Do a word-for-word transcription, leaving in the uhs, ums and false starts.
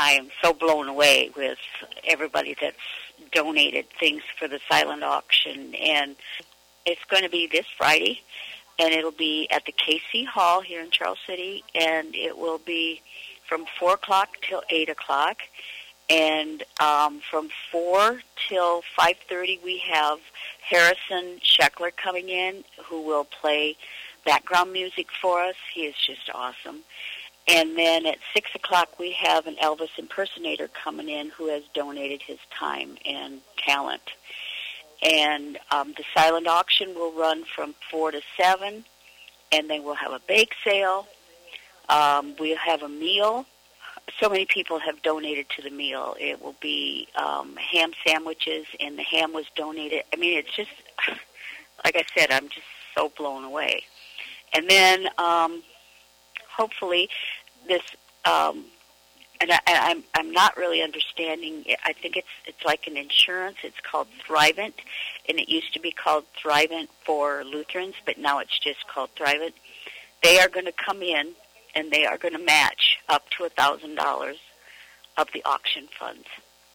I am so blown away with everybody that's donated things for the silent auction. And it's going to be this Friday, and it'll be at the K C Hall here in Charles City, and it will be from four o'clock till eight o'clock. And um, from four till five thirty, we have Harrison Sheckler coming in, who will play background music for us. He is just awesome. And then at six o'clock, we have an Elvis impersonator coming in who has donated his time and talent. And um, the silent auction will run from four to seven, and then we'll have a bake sale. Um, we'll have a meal. So many people have donated to the meal. It will be um, ham sandwiches, and the ham was donated. I mean, it's just, like I said, I'm just so blown away. And then um, hopefully this, um, and I, I'm I'm not really understanding. I think it's it's like an insurance. It's called Thrivent, and it used to be called Thrivent for Lutherans, but now it's just called Thrivent. They are going to come in, and they are going to match up to a thousand dollars of the auction funds.